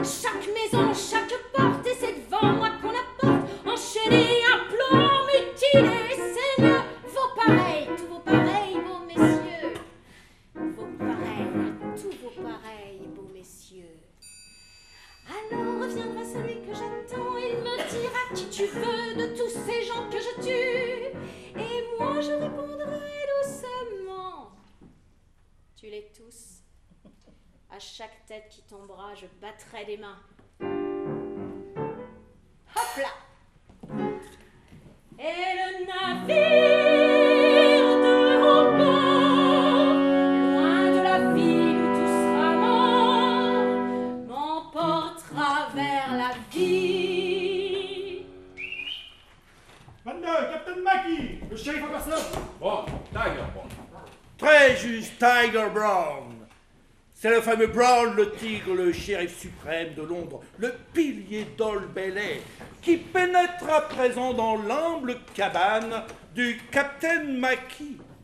chaque maison, chaque porte, et c'est devant moi qu'on apporte, enchaîné, implorant, mutilé, saigneux, vos pareils, tous vos pareils, beaux messieurs, vos pareils, tous vos pareils, beaux messieurs. Alors reviendra celui que j'attends, il me dira qui tu veux de tous ces gens que je tue, et moi je répondrai doucement, tu les tous. À chaque tête qui tombera, je battrai des mains. Hop là! Et le navire de haut bord, loin de la ville où tout sera mort, m'emportera vers la vie. Maintenant, Captain Mackie, le shérif en personne. Bon, Tiger Brown. Très juste, Tiger Brown. C'est le fameux Brown, le tigre, le shérif suprême de Londres, le pilier d'Old Bailey, qui pénètre à présent dans l'humble cabane du Captain Mackie.